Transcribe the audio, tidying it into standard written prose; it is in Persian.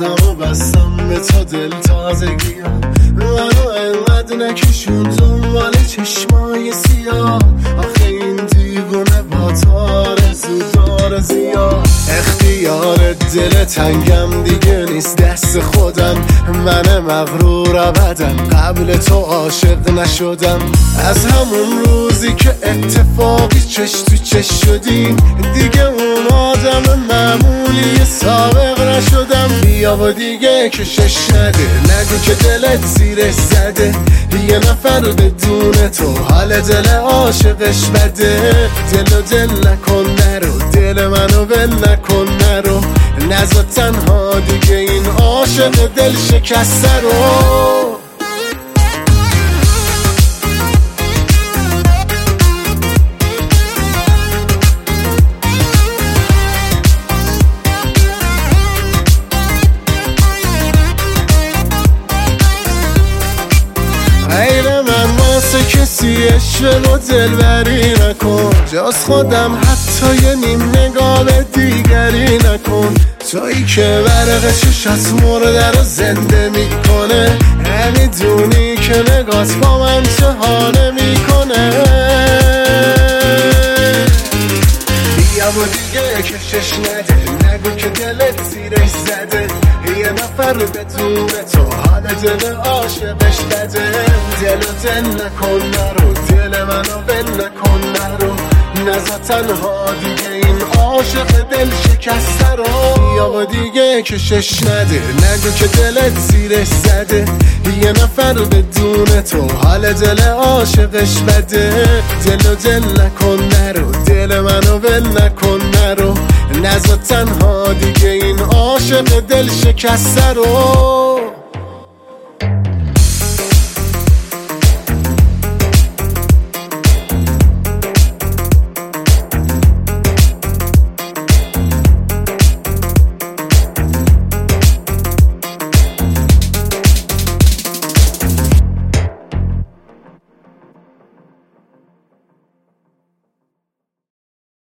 مغزم و بستم به تا دل تازگیم. منو انقدر نکشون دنبال چشمای سیاه. آخه این دیوونه با تارزو داره زیاد. اختیار دل تنگم دیگه نیست دست خودم. من مغرور ابدم قبل تو عاشق نشدم. از همون روزی که اتفاقی چش تو چش شدیم دیگه اون آدم معمولی سابق نشدم. بیا و دیگه کشش نده، نگو که دلت زیرش زده. یه نفر بدون تو حال دل عاشقش بده. دل و دل نکن نرو، دل منو ول نکن نرو. نزا تنها دیگه این عاشق دل شکسته رو. غیر من واسه کسی عشق و دلبری نکن. جز خودم حتی یه نیم نگاه به دیگری نکن. تویی که برق چشات مرده رو زنده میکنه. نمیدونی که نگات با من چه حاله میکنه. بیا و دیگه کشش نده، نگو که دلت زیرش زده. یه نفر بدون تو حال دل عاشقش بده. دل و دل نکن نرو، دل منو ول نکن نرو. نزا تنها دیگه این عاشق دل شکسته رو. بیا و دیگه کشش نده، نگو که دلت زیرش زده. یه نفر بدون تو حال دل عاشقش بده. دل و دل نکن نرو، دل منو ول نکن نرو. نزا تنها دیگه این عاشق دل شکسته رو.